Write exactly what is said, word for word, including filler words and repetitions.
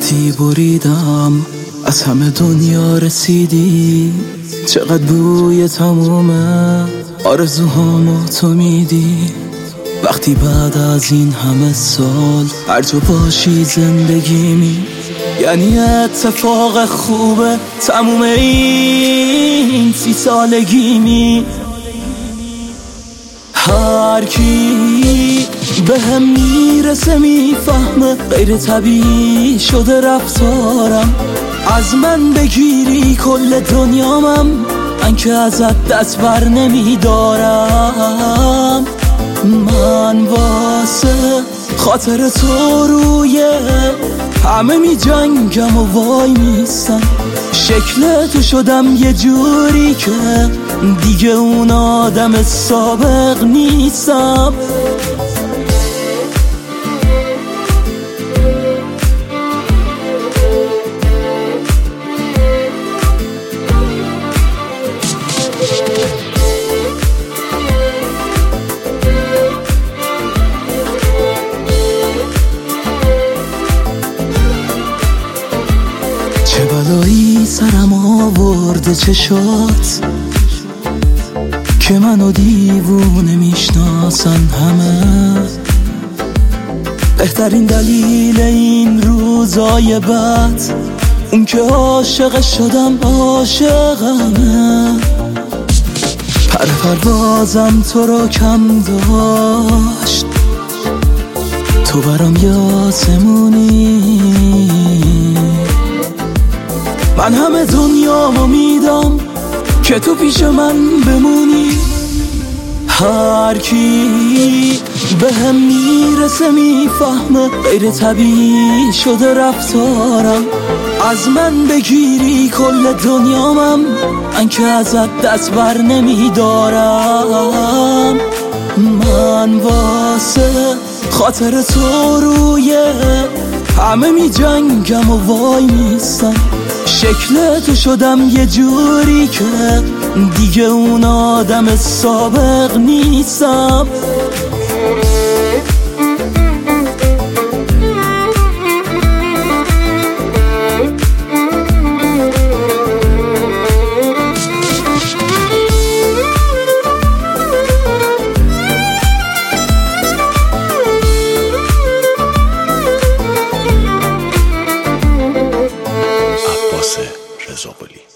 وقتی بریدم از همه دنیا رسیدی، چقدر بوی تموم آرزوهامو تو میدی. وقتی بعد از این همه سال هر جا باشی زندگیمی، یعنی اتفاق خوبه تموم این سی سالگیمی. هر کی به هم میرسه میفهمه غیر طبیعی شده رفتارم. از من بگیری کل دنیامم، من که ازت دست بر نمیدارم. من واسه خاطر تو روی همه می جنگم و وای میستم. شکل تو شدم یه جوری که دیگه اون آدم سابق نیستم. چه بلایی سرم آورده چشات که منو دیوونه میشناسن همه. بهترین دلیل این روزای بد اون که عاشق شدم عاشقمه. پر پروازم تو رو کم داشت، تو برام یاسمونی. من همه دنیامو میدم که تو پیش من بمونی. هر کی به هم میرسه میفهمه غیر طبیعی شده رفتارم. از من بگیری کل دنیامم، من که ازت دست بر نمیدارم. من واسه خاطر تو روی همه می جنگم و وای میستم. شکل تو شدم یه جوری که دیگه اون آدم سابق نیستم. رضا قلی